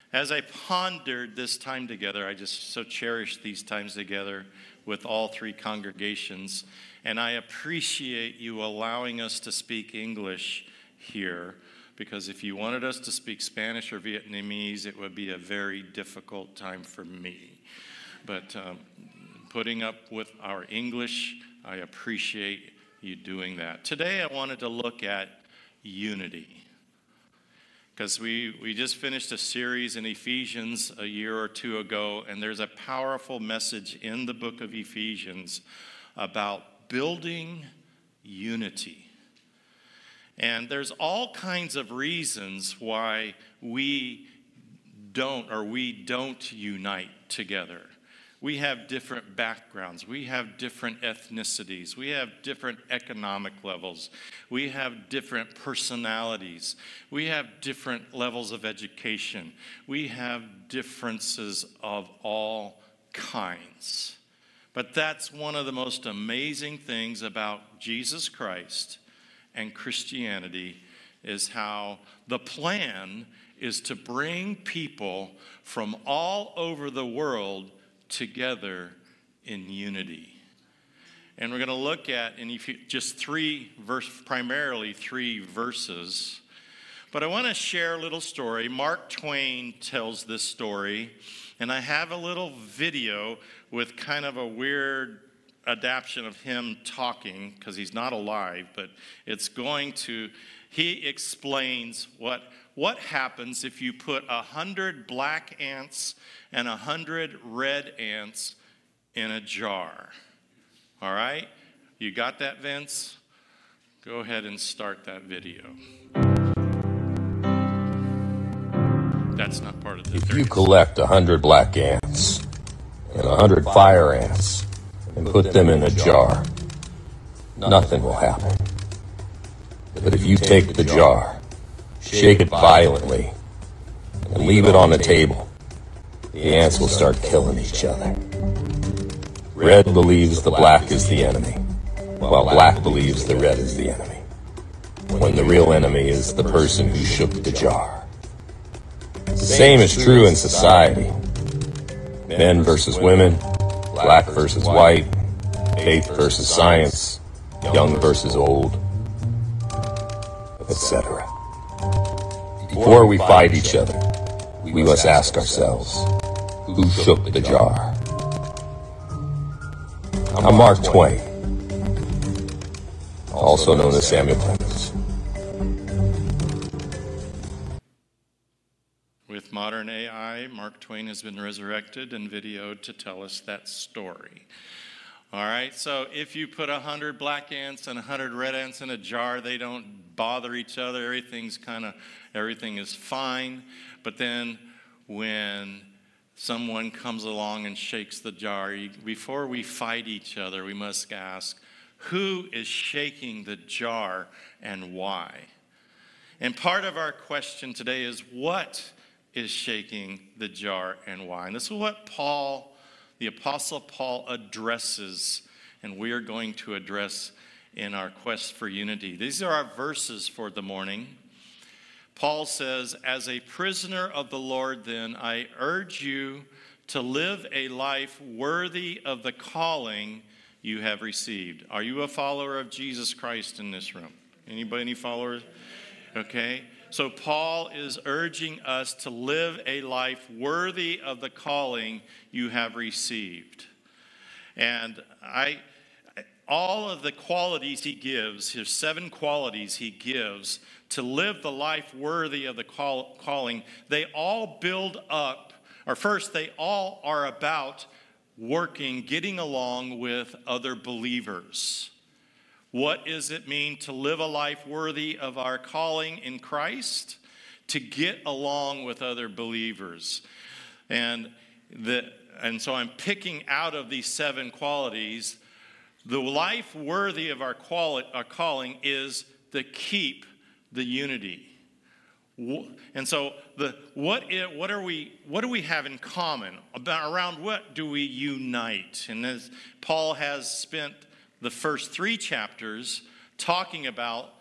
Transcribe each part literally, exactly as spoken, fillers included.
As I pondered this time together, I just so cherish these times together with all three congregations, and I appreciate you allowing us to speak English here, because if you wanted us to speak Spanish or Vietnamese, it would be a very difficult time for me. But um, putting up with our English, I appreciate you doing that. Today I wanted to look at unity. Because we, we just finished a series in Ephesians a year or two ago, and there's a powerful message in the book of Ephesians about building unity. And there's all kinds of reasons why we don't or we don't unite together. We have different backgrounds. We have different ethnicities. We have different economic levels. We have different personalities. We have different levels of education. We have differences of all kinds. But that's one of the most amazing things about Jesus Christ and Christianity, is how the plan is to bring people from all over the world together in unity. And we're going to look at in just three verse, primarily three verses. But I want to share a little story. Mark Twain tells this story, and I have a little video with kind of a weird adaptation of him talking, because he's not alive, but it's going to, he explains what what happens if you put a hundred black ants and a hundred red ants in a jar. All right? You got that, Vince? Go ahead and start that video. That's not part of the... If you collect a hundred black ants and a hundred fire ants and put them in a jar, nothing will happen. But if you take the jar, shake it violently, and leave it on the table, the ants will start killing each other. Red believes the black is the enemy, while black believes the red is the enemy, when the real enemy is the person who shook the jar. The same is true in society. Men versus women, black versus white, faith versus science, young versus old, et cetera. Before we fight each other, we must ask ourselves, who shook the jar? I'm Mark Twain, also known as Samuel Clemens. With modern A I, Mark Twain has been resurrected and videoed to tell us that story. All right, so if you put a hundred black ants and a hundred red ants in a jar, they don't bother each other. Everything's kind of, everything is fine. But then when someone comes along and shakes the jar, before we fight each other, we must ask, who is shaking the jar and why? And part of our question today is, what is shaking the jar and why? And this is what Paul, the Apostle Paul, addresses, and we are going to address in our quest for unity. These are our verses for the morning. Paul says, as a prisoner of the Lord, then, I urge you to live a life worthy of the calling you have received. Are you a follower of Jesus Christ in this room? Anybody, any followers? Okay. So Paul is urging us to live a life worthy of the calling you have received. And I, all of the qualities he gives, his seven qualities he gives to live the life worthy of the call, calling, they all build up, or first, they all are about working, getting along with other believers. What does it mean to live a life worthy of our calling in Christ? To get along with other believers. And the and so I'm picking out of these seven qualities. The life worthy of our, quali, our calling is to keep the unity. And so the what is, what are we what do we have in common? About around what do we unite? And as Paul has spent the first three chapters talking about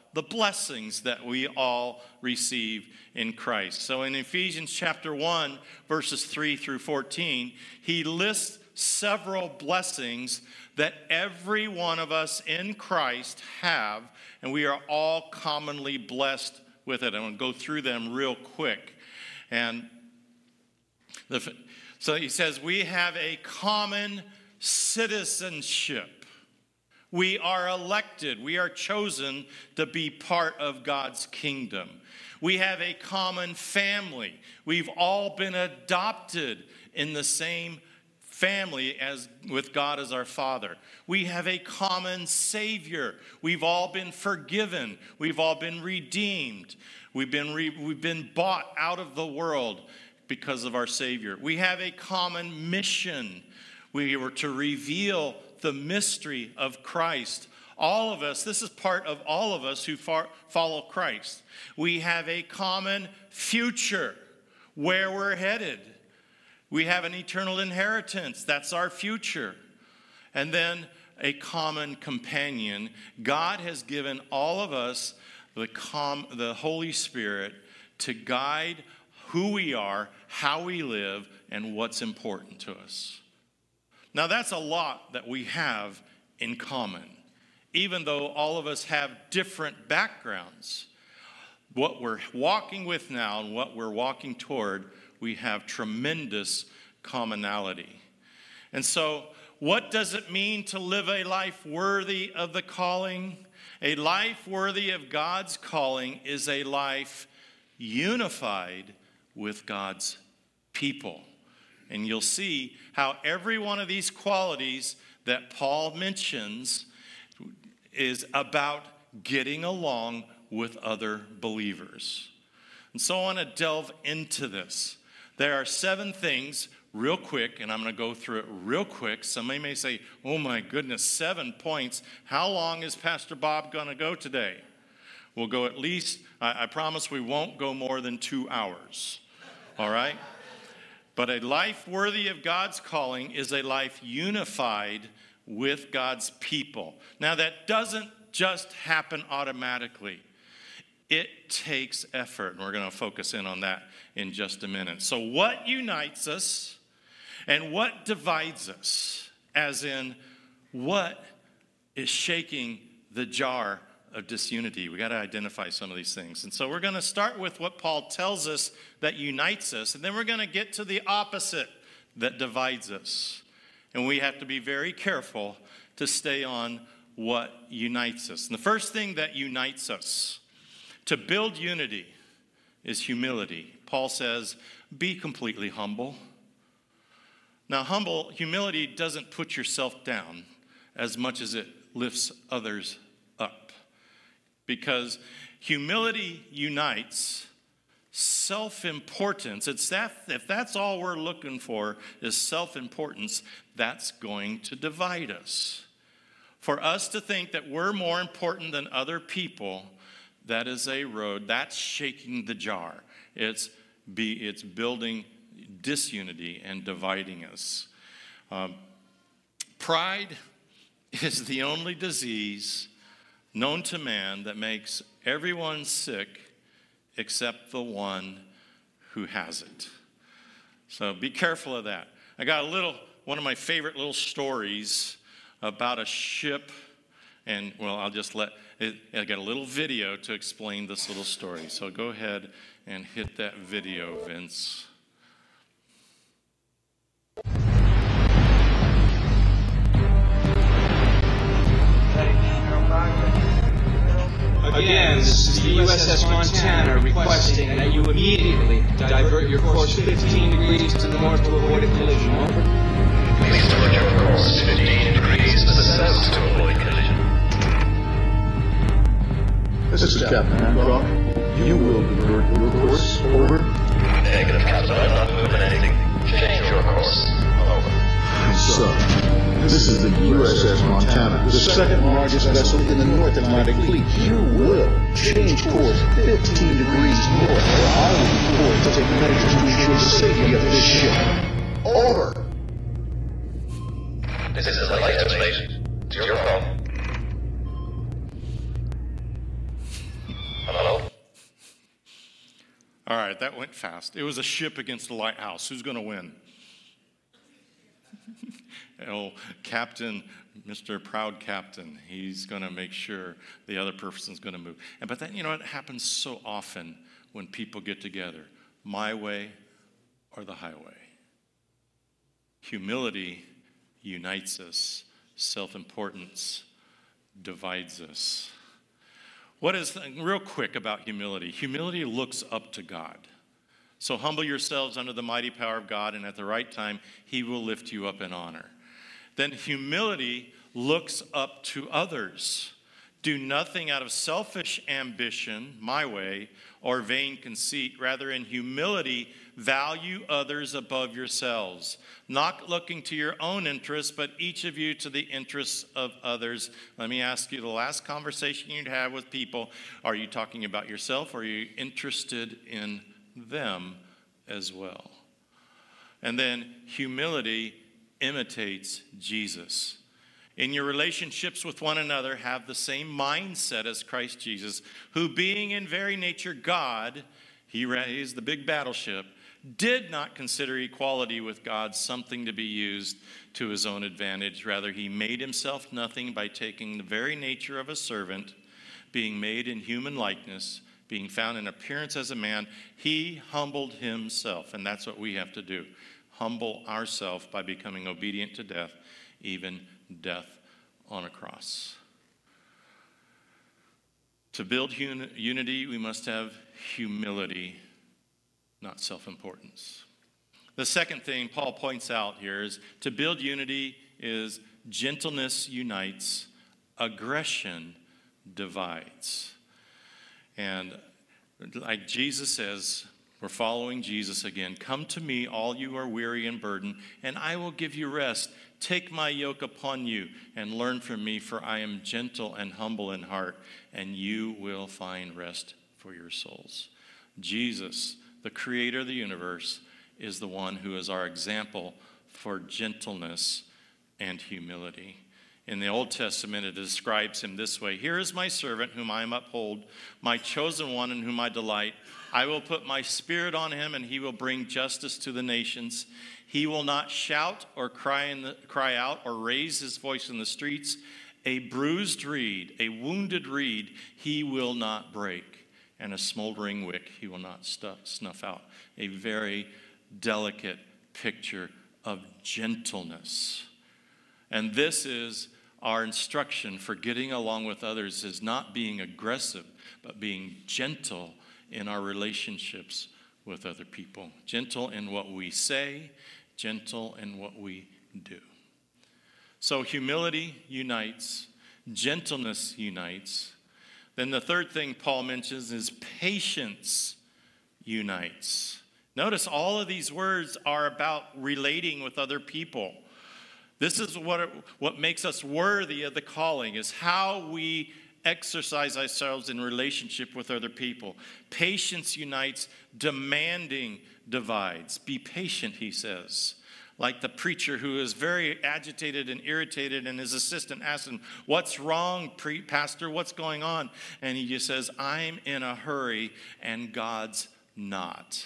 the blessings that we all receive in Christ. So in Ephesians chapter one, verses three through fourteen, he lists several blessings that every one of us in Christ have, and we are all commonly blessed with it. I'm going to go through them real quick. And the, so he says, we have a common citizenship. We are elected. We are chosen to be part of God's kingdom. We have a common family. We've all been adopted in the same family as with God as our Father. We have a common Savior. We've all been forgiven. We've all been redeemed. We've been re- we've been bought out of the world because of our Savior. We have a common mission. We were to reveal the mystery of Christ. All of us, this is part of all of us who far, follow Christ. We have a common future, where we're headed. We have an eternal inheritance. That's our future. And then a common companion. God has given all of us the, com- the Holy Spirit to guide who we are, how we live, and what's important to us. Now, that's a lot that we have in common. Even though all of us have different backgrounds, what we're walking with now and what we're walking toward, we have tremendous commonality. And so, what does it mean to live a life worthy of the calling? A life worthy of God's calling is a life unified with God's people. And you'll see how every one of these qualities that Paul mentions is about getting along with other believers. And so I want to delve into this. There are seven things, real quick, and I'm going to go through it real quick. Somebody may say, oh my goodness, seven points. How long is Pastor Bob going to go today? We'll go at least, I, I promise we won't go more than two hours. All right? But a life worthy of God's calling is a life unified with God's people. Now, that doesn't just happen automatically. It takes effort, and we're going to focus in on that in just a minute. So what unites us and what divides us? As in, what is shaking the jar of disunity? We got to identify some of these things. And so we're going to start with what Paul tells us that unites us, and then we're going to get to the opposite that divides us. And we have to be very careful to stay on what unites us. And the first thing that unites us to build unity is humility. Paul says, be completely humble. Now, humble, humility doesn't put yourself down as much as it lifts others up. Because humility unites. Self-importance, it's that, if that's all we're looking for is self-importance, that's going to divide us. For us to think that we're more important than other people, that is a road, that's shaking the jar. It's, be, it's building disunity and dividing us. Um, pride is the only disease known to man that makes everyone sick except the one who has it. So be careful of that. I got a little, one of my favorite little stories about a ship, and well, I'll just let, it, I got a little video to explain this little story. So go ahead and hit that video, Vince. Again, this is the U S S Montana requesting that you immediately divert your course fifteen degrees to the north to avoid a collision. Over. Please divert your course fifteen degrees to the south to avoid collision. This is Captain Hancock. You will divert your course. Over. Negative, Captain. I'm not moving anything. Change your course. Over. So, this is the U S S Montana, the second largest vessel in the North Atlantic Fleet. You will change course fifteen degrees north, or I will report to take measures to ensure the safety of this ship. Over. This is a light mate. It's your phone. All right, that went fast. It was a ship against a lighthouse. Who's going to win? Oh, Captain, Mister Proud Captain, he's going to make sure the other person's going to move. And but that, you know, it happens so often when people get together. My way or the highway. Humility unites us. Self-importance divides us. What is, real quick about humility? Humility looks up to God. So humble yourselves under the mighty power of God, and at the right time, he will lift you up in honor. Then humility looks up to others. Do nothing out of selfish ambition, my way, or vain conceit. Rather, in humility, value others above yourselves, not looking to your own interests, but each of you to the interests of others. Let me ask you, the last conversation you'd have with people, are you talking about yourself, or are you interested in them as well? And then humility imitates Jesus. In your relationships with one another, have the same mindset as Christ Jesus, who being in very nature God, he raised the big battleship, did not consider equality with God something to be used to his own advantage. Rather, he made himself nothing by taking the very nature of a servant, being made in human likeness, being found in appearance as a man. He humbled himself, and that's what we have to do. Humble ourselves by becoming obedient to death, even death on a cross. To build un- unity, we must have humility, not self-importance. The second thing Paul points out here is to build unity is gentleness unites, aggression divides. And like Jesus says, we're following Jesus again. Come to me, all you are weary and burdened, and I will give you rest. Take my yoke upon you and learn from me, for I am gentle and humble in heart, and you will find rest for your souls. Jesus, the creator of the universe, is the one who is our example for gentleness and humility. In the Old Testament, it describes him this way. Here is my servant whom I uphold, my chosen one in whom I delight. I will put my spirit on him, and he will bring justice to the nations. He will not shout or cry, in the, cry out or raise his voice in the streets. A bruised reed, a wounded reed, he will not break, and a smoldering wick he will not stuff, snuff out. A very delicate picture of gentleness. And this is our instruction for getting along with others, is not being aggressive, but being gentle in our relationships with other people. Gentle in what we say, gentle in what we do. So humility unites, gentleness unites. Then the third thing Paul mentions is patience unites. Notice all of these words are about relating with other people. This is what, what makes us worthy of the calling, is how we exercise ourselves in relationship with other people. Patience unites, demanding divides. Be patient, he says. Like the preacher who is very agitated and irritated, and his assistant asks him, "What's wrong, pre- pastor? What's going on?" And he just says, "I'm in a hurry, and God's not."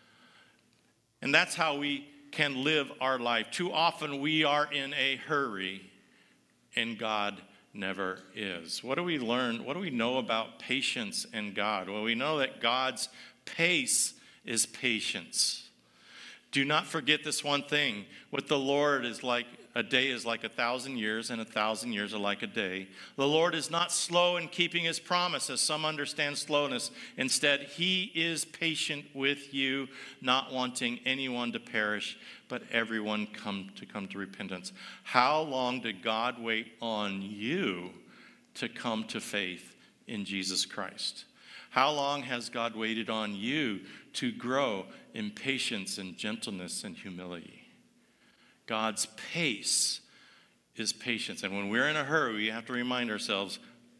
And that's how we can live our life. Too often we are in a hurry, and God never is. What do we learn? What do we know about patience and God? Well, we know that God's pace is patience. Do not forget this one thing. With the Lord is like a day is like a thousand years, and a thousand years are like a day. The Lord is not slow in keeping his promise, as some understand slowness. Instead, he is patient with you, not wanting anyone to perish, but everyone come to come to repentance. How long did God wait on you to come to faith in Jesus Christ? How long has God waited on you to grow in patience and gentleness and humility? God's pace is patience. And when we're in a hurry, we have to remind ourselves,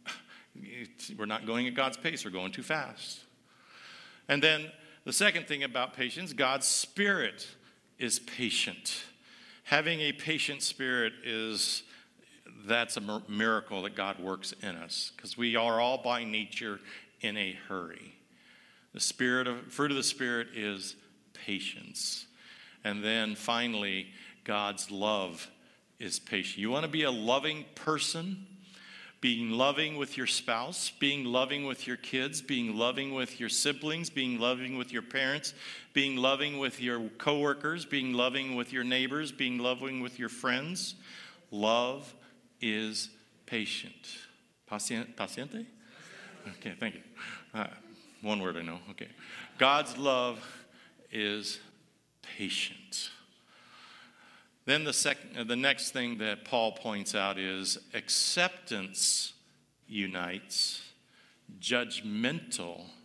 we're not going at God's pace, we're going too fast. And then the second thing about patience, God's spirit is patient. Having a patient spirit is, that's a miracle that God works in us, because we are all by nature in a hurry. The spirit of, fruit of the Spirit is patience. And then finally, God's love is patient. You want to be a loving person? Being loving with your spouse, being loving with your kids, being loving with your siblings, being loving with your parents, being loving with your coworkers, being loving with your neighbors, being loving with your friends. Love is patient. Pacien- paciente? Okay, thank you. Uh, one word I know. Okay. God's love is patient. Then the second, the next thing that Paul points out is acceptance unites, judgmental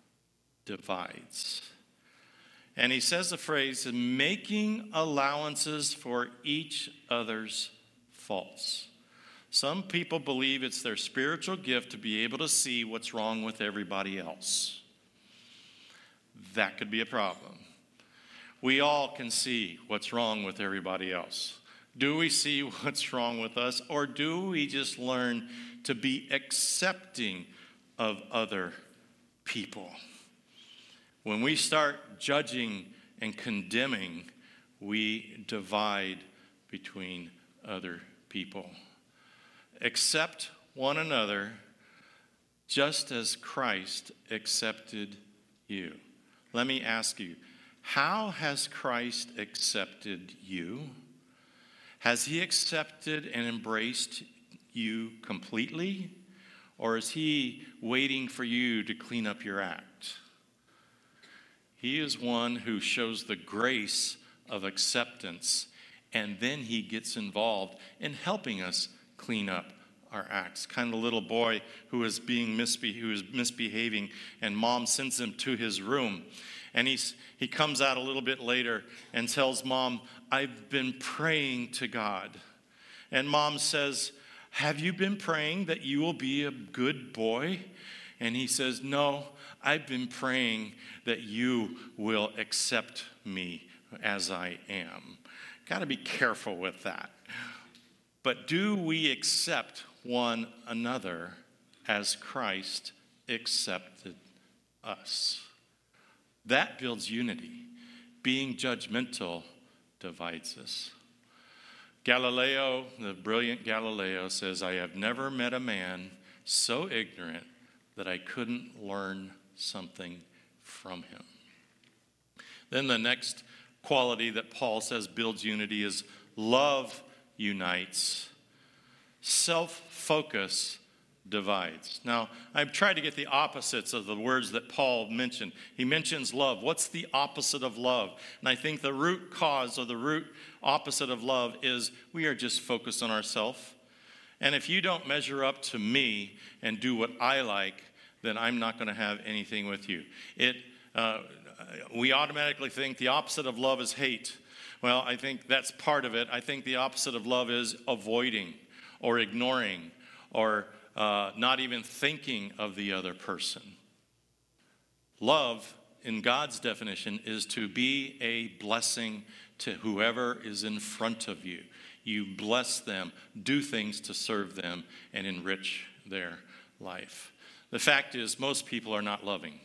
divides. And he says the phrase, making allowances for each other's faults. Some people believe it's their spiritual gift to be able to see what's wrong with everybody else. That could be a problem. We all can see what's wrong with everybody else. Do we see what's wrong with us, or do we just learn to be accepting of other people? When we start judging and condemning, we divide between other people. Accept one another just as Christ accepted you. Let me ask you, how has Christ accepted you? Has he accepted and embraced you completely? Or is he waiting for you to clean up your act? He is one who shows the grace of acceptance, and then he gets involved in helping us clean up our acts. Kind of a little boy who is being misbe- who is misbehaving, and mom sends him to his room. And he's, he comes out a little bit later and tells mom, I've been praying to God. And mom says, have you been praying that you will be a good boy? And he says, no, I've been praying that you will accept me as I am. Got to be careful with that. But do we accept one another as Christ accepted us? That builds unity. Being judgmental divides us. Galileo, the brilliant Galileo, says, I have never met a man so ignorant that I couldn't learn something from him. Then the next quality that Paul says builds unity is love unites. Self-focus divides. Now, I've tried to get the opposites of the words that Paul mentioned. He mentions love. What's the opposite of love? And I think the root cause or the root opposite of love is we are just focused on ourselves. And if you don't measure up to me and do what I like, then I'm not going to have anything with you. It, uh, we automatically think the opposite of love is hate. Well, I think that's part of it. I think the opposite of love is avoiding or ignoring or Uh, not even thinking of the other person. Love, in God's definition, is to be a blessing to whoever is in front of you. You bless them, do things to serve them, and enrich their life. The fact is, most people are not loving.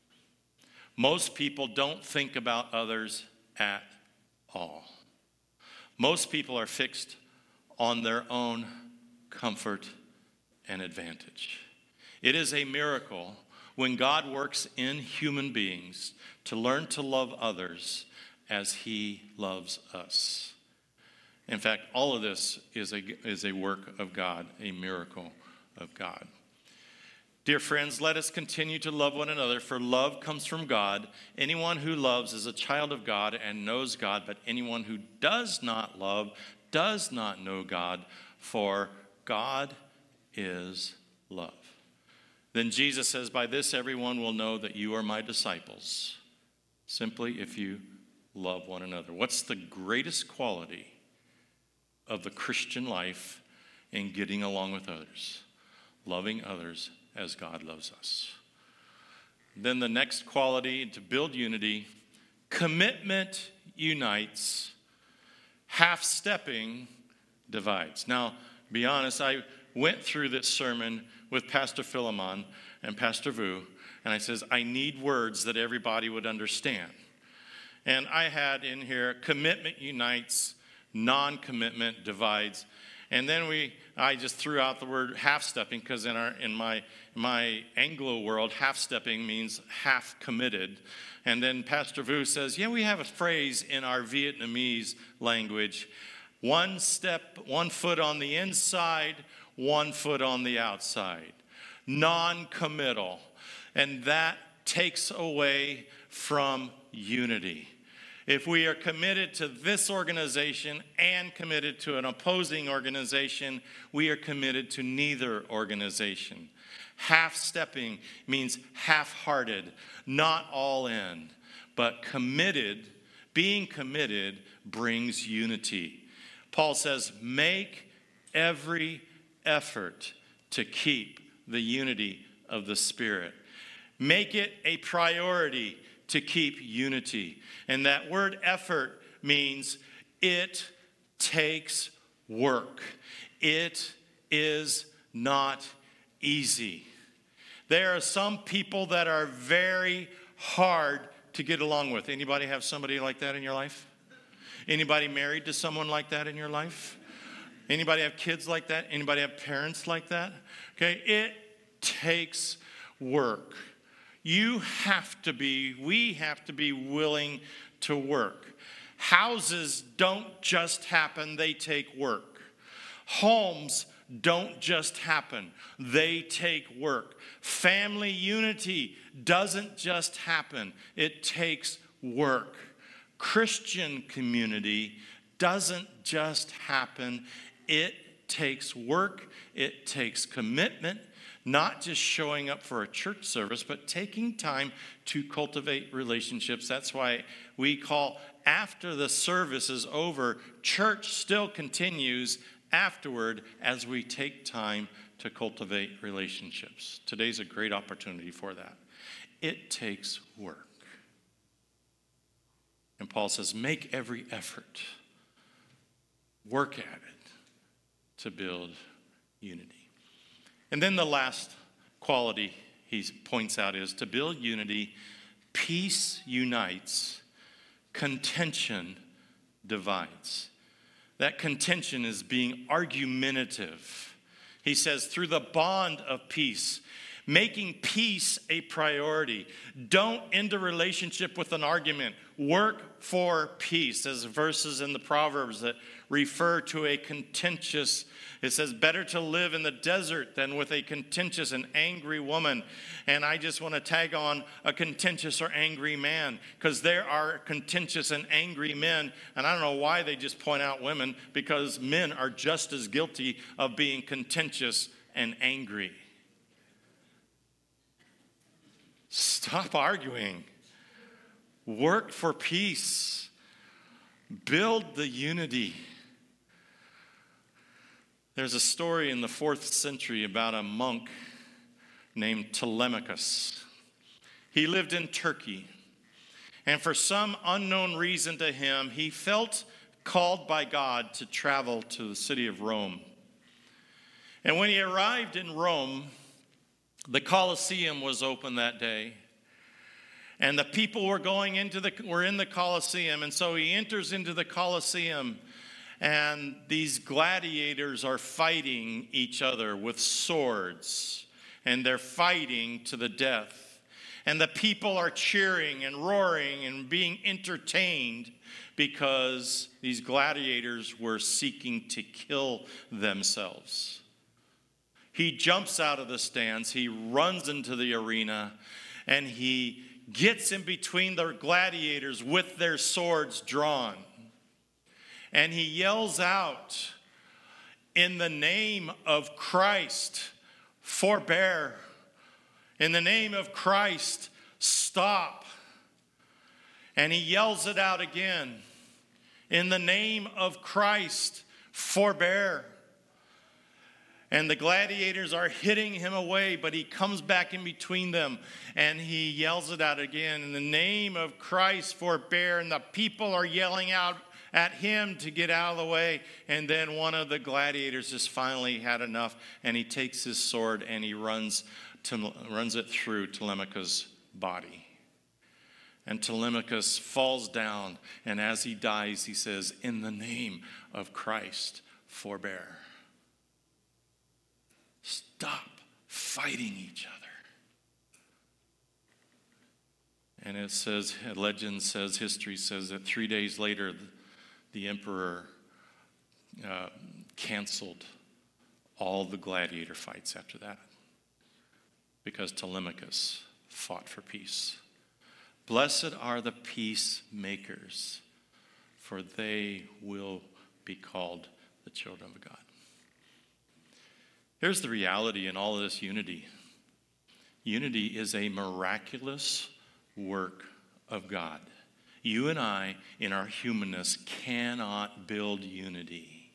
Most people don't think about others at all. Most people are fixed on their own comfort and advantage. It is a miracle when God works in human beings to learn to love others as he loves us. In fact, all of this is a, is a work of God, a miracle of God. Dear friends, let us continue to love one another, for love comes from God. Anyone who loves is a child of God and knows God, but anyone who does not love does not know God, for God is love. Then Jesus says, by this everyone will know that you are my disciples, simply if you love one another. What's the greatest quality of the Christian life in getting along with others? Loving others as God loves us. Then the next quality to build unity, commitment unites, half-stepping divides. Now, be honest, I went through this sermon with Pastor Philemon and Pastor Vu, And I says, I need words that everybody would understand. And I had in here, commitment unites, non-commitment divides. And then we, I just threw out the word half-stepping, because in our in my my Anglo world, half-stepping means half committed. And then Pastor Vu says, yeah, we have a phrase in our Vietnamese language, one step, one foot on the inside, one foot on the outside. Non-committal. And that takes away from unity. If we are committed to this organization and committed to an opposing organization, we are committed to neither organization. Half-stepping means half-hearted, not all in, but committed. Being committed brings unity. Paul says, make every effort to keep the unity of the Spirit. Make it a priority to keep unity. And that word effort means it takes work. It is not easy. There are some people that are very hard to get along with. Anybody have somebody like that in your life? Anybody married to someone like that in your life? Anybody have kids like that? Anybody have parents like that? Okay, it takes work. You have to be, we have to be willing to work. Houses don't just happen, they take work. Homes don't just happen, they take work. Family unity doesn't just happen, it takes work. Christian community doesn't just happen, it takes work, it takes commitment. Not just showing up for a church service, but taking time to cultivate relationships. That's why we call after the service is over, church still continues afterward as we take time to cultivate relationships. Today's a great opportunity for that. It takes work. And Paul says, make every effort. Work at it to build unity. And then the last quality he points out is to build unity, peace unites, contention divides. That contention is being argumentative. He says, through the bond of peace, making peace a priority. Don't end a relationship with an argument. Work for peace. There's verses in the Proverbs that refer to a contentious, it says, better to live in the desert than with a contentious and angry woman. And I just want to tag on a contentious or angry man, because there are contentious and angry men. And I don't know why they just point out women, because men are just as guilty of being contentious and angry. Stop arguing. Work for peace. Build the unity. There's a story in the fourth century about a monk named Telemachus. He lived in Turkey. And for some unknown reason to him, he felt called by God to travel to the city of Rome. And when he arrived in Rome, the Colosseum was open that day. And the people were going into the were in the Colosseum, and so he enters into the Colosseum, and these gladiators are fighting each other with swords, and they're fighting to the death. And the people are cheering and roaring and being entertained because these gladiators were seeking to kill themselves. He jumps out of the stands, he runs into the arena, and he gets in between the gladiators with their swords drawn. And he yells out, in the name of Christ, forbear. In the name of Christ, stop. And he yells it out again. In the name of Christ, forbear. And the gladiators are hitting him away, but he comes back in between them and he yells it out again. In the name of Christ, forbear. And the people are yelling out at him to get out of the way. And then one of the gladiators just finally had enough, and he takes his sword and he runs to, runs it through Telemachus' body. And Telemachus falls down, and as he dies, he says, "In the name of Christ, forbear." Stop fighting each other. And it says, legend says, history says that three days later, the, the emperor uh, canceled all the gladiator fights after that because Telemachus fought for peace. Blessed are the peacemakers, for they will be called the children of God. Here's the reality in all of this unity. Unity is a miraculous work of God. You and I, in our humanness, cannot build unity.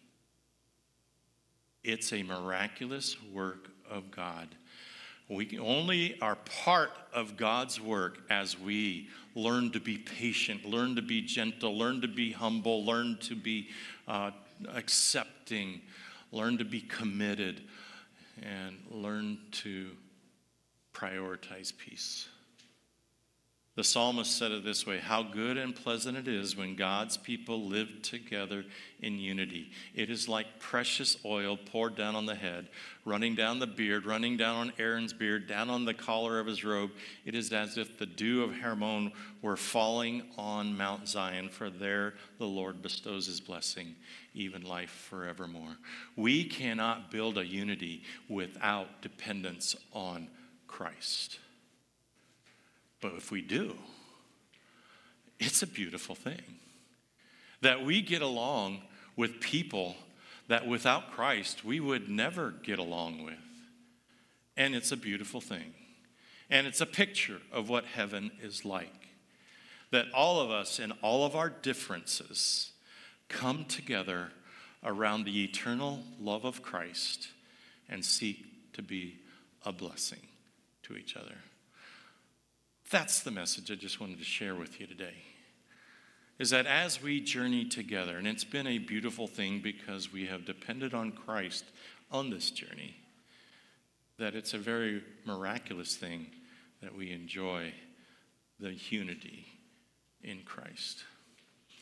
It's a miraculous work of God. We only are part of God's work as we learn to be patient, learn to be gentle, learn to be humble, learn to be uh, accepting, learn to be committed, and learn to prioritize peace. The psalmist said it this way: how good and pleasant it is when God's people live together in unity. It is like precious oil poured down on the head, running down the beard, running down on Aaron's beard, down on the collar of his robe. It is as if the dew of Hermon were falling on Mount Zion, for there the Lord bestows his blessing, even life forevermore. We cannot build a unity without dependence on Christ. But if we do, it's a beautiful thing that we get along with people that without Christ we would never get along with. And it's a beautiful thing. And it's a picture of what heaven is like. That all of us in all of our differences come together around the eternal love of Christ and seek to be a blessing to each other. That's the message I just wanted to share with you today. Is that as we journey together, and it's been a beautiful thing because we have depended on Christ on this journey, that it's a very miraculous thing that we enjoy the unity in Christ.